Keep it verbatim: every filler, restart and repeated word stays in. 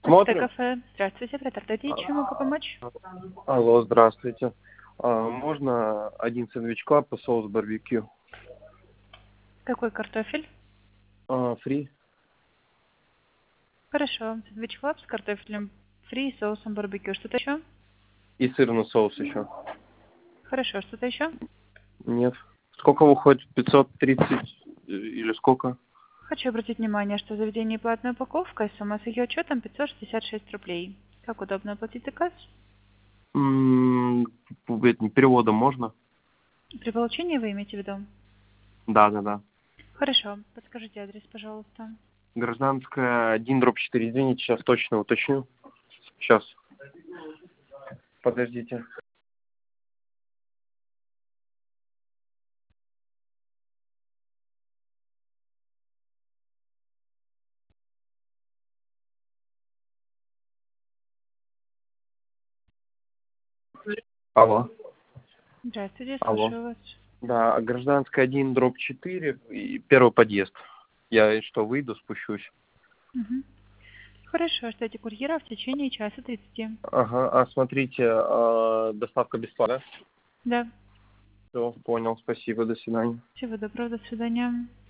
Смотрим. Кафе. Здравствуйте, Петр, чем могу помочь? Алло, здравствуйте. А, можно один сэндвич клаб по соус барбекю? Какой картофель? А, фри. Хорошо. Сэндвич клаб с картофелем фри и соусом барбекю. Что-то еще? И сырный соус еще. Хорошо. Что-то еще? Нет. Сколько выходит? пятьсот тридцать э, или сколько? Хочу обратить внимание, что заведение платная упаковка, и сумма с ее учетом пятьсот шестьдесят шесть рублей. Как удобно оплатить заказ? М, этим переводом можно? При получении вы имеете в виду? Да, да, да. Хорошо. Подскажите адрес, пожалуйста. Гражданская один дробь четыре. Извините, сейчас точно уточню. Сейчас. Подождите. Алло. Здравствуйте, Алло. слушаю вас. Да, гражданская один дробь четыре и первый подъезд. Я что, выйду, спущусь? Мгм. Хорошо, ждите курьера в течение часа тридцати. Ага, а смотрите, а, доставка бесплатная? Да. Все, понял, спасибо, до свидания. Всего доброго, до свидания.